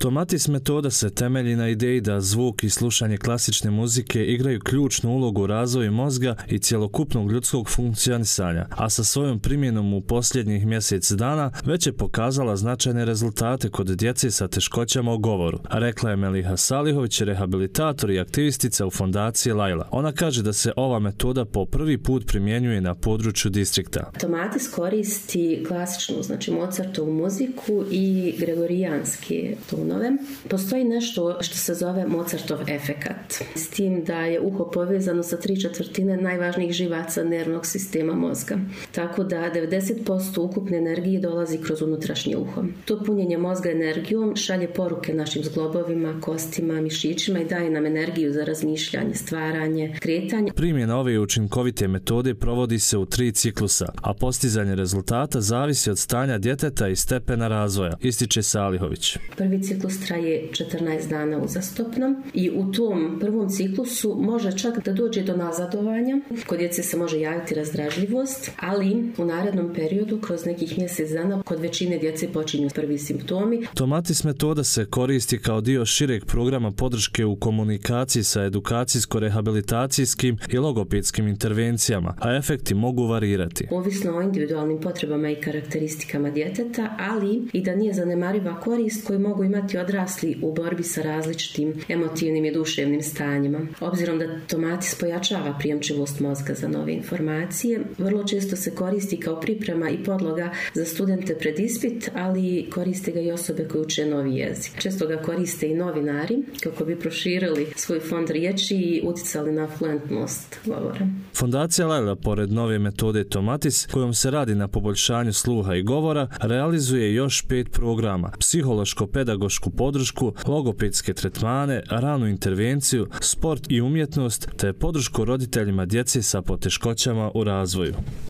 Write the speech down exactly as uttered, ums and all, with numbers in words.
Tomatis metoda se temelji na ideji da zvuk i slušanje klasične muzike igraju ključnu ulogu u razvoju mozga i cjelokupnog ljudskog funkcionisanja, a sa svojom primjenom u posljednjih mjesec dana već je pokazala značajne rezultate kod djece sa teškoćama u govoru, rekla je Meliha Salihović, rehabilitator i aktivistica u fondaciji Lajla. Ona kaže da se ova metoda po prvi put primjenjuje na području distrikta. Tomatis koristi klasičnu, znači Mozartovu muziku i gregorijanske tonove. Postoji nešto što se zove Mozartov efekat, s tim da je uho povezano sa tri četvrtine najvažnijih živaca nervnog sistema mozga. Tako da devedeset posto ukupne energije dolazi kroz unutrašnje uho. To punjenje mozga energijom šalje poruke našim zglobovima, kostima, mišićima i daje nam energiju za razmišljanje, stvaranje, kretanje. Primjena ove učinkovite metode provodi se u tri ciklusa, a postizanje rezultata zavisi od stanja djeteta i stepena razvoja, ističe Salihović. Prvi ciklus traje četrnaest dana uzastopno i u tom prvom ciklusu može čak da dođe do nazadovanja. Kod djece se može javiti razdražljivost, ali u narednom periodu, kroz nekih mjesec dana, kod većine djece počinju prvi simptomi. Tomatis metoda se koristi kao dio šireg programa podrške u komunikaciji sa edukacijsko-rehabilitacijskim i logopedskim intervencijama, a efekti mogu varirati. Ovisno o individualnim potrebama i karakteristikama djeteta, ali i da nije zanemariva korist koju mogu imati odrasli u borbi sa različitim emotivnim i duševnim stanjima. Obzirom da Tomatis pojačava prijemčivost mozga za nove informacije, vrlo često se koristi kao priprema i podloga za studente pred ispit, ali koriste ga i osobe koje uče novi jezik. Često ga koriste i novinari kako bi proširili svoj fond riječi i uticali na fluentnost govora. Fondacija Lajla, pored nove metode Tomatis, kojom se radi na poboljšanju sluha i govora, realizuje još pet programa: psihološko-pedagošku podršku, logopedske tretmane, ranu intervenciju, sport i umjetnost, te podršku roditeljima djece sa poteškoćama u razvoju.